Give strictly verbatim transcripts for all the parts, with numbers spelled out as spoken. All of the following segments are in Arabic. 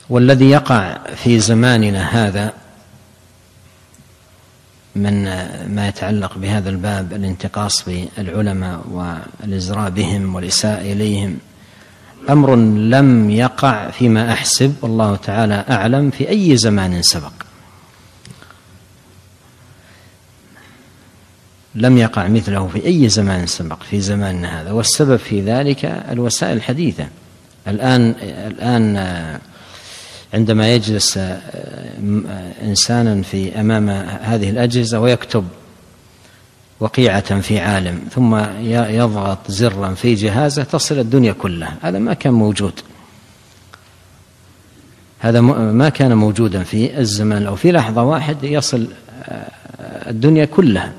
والذي يقع في زماننا هذا من ما يتعلق بهذا الباب، الانتقاص بالعلماء والإزراء بهم والإساءة إليهم، أمر لم يقع فيما أحسب والله تعالى أعلم في أي زمان سبق، لم يقع مثله في أي زمان سبق في زماننا هذا. والسبب في ذلك الوسائل الحديثة. الآن الآن عندما يجلس إنسانا في أمام هذه الأجهزة ويكتب وقيعة في عالم ثم يضغط زرا في جهازه تصل الدنيا كلها، هذا ما كان موجود، هذا ما كان موجودا في الزمان، أو في لحظة واحد يصل الدنيا كلها.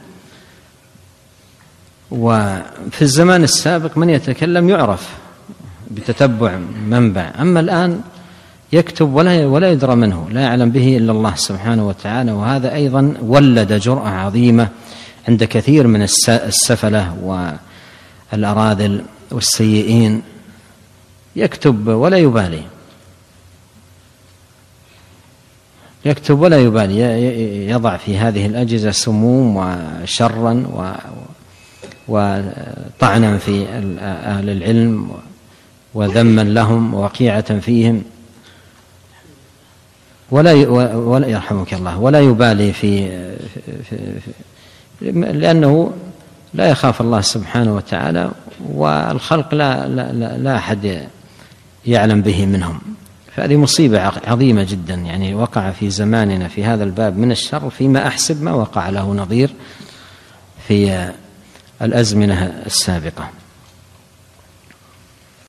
وفي الزمان السابق من يتكلم يعرف بتتبع منبع، أما الآن يكتب ولا ولا يدرى منه، لا يعلم به إلا الله سبحانه وتعالى. وهذا أيضا ولد جرأة عظيمة عند كثير من السفلة والأراذل والسيئين، يكتب ولا يبالي، يكتب ولا يبالي، يضع في هذه الأجهزة سموم وشرا وطعنا في أهل العلم وذما لهم ووقيعة فيهم، ولا ولا يرحمك الله ولا يبالي في, في, في لأنه لا يخاف الله سبحانه وتعالى، والخلق لا لا لا, لا أحد يعلم به منهم. فهذه مصيبة عظيمة جدا، يعني وقع في زماننا في هذا الباب من الشر فيما أحسب ما وقع له نظير في الأزمنة السابقة.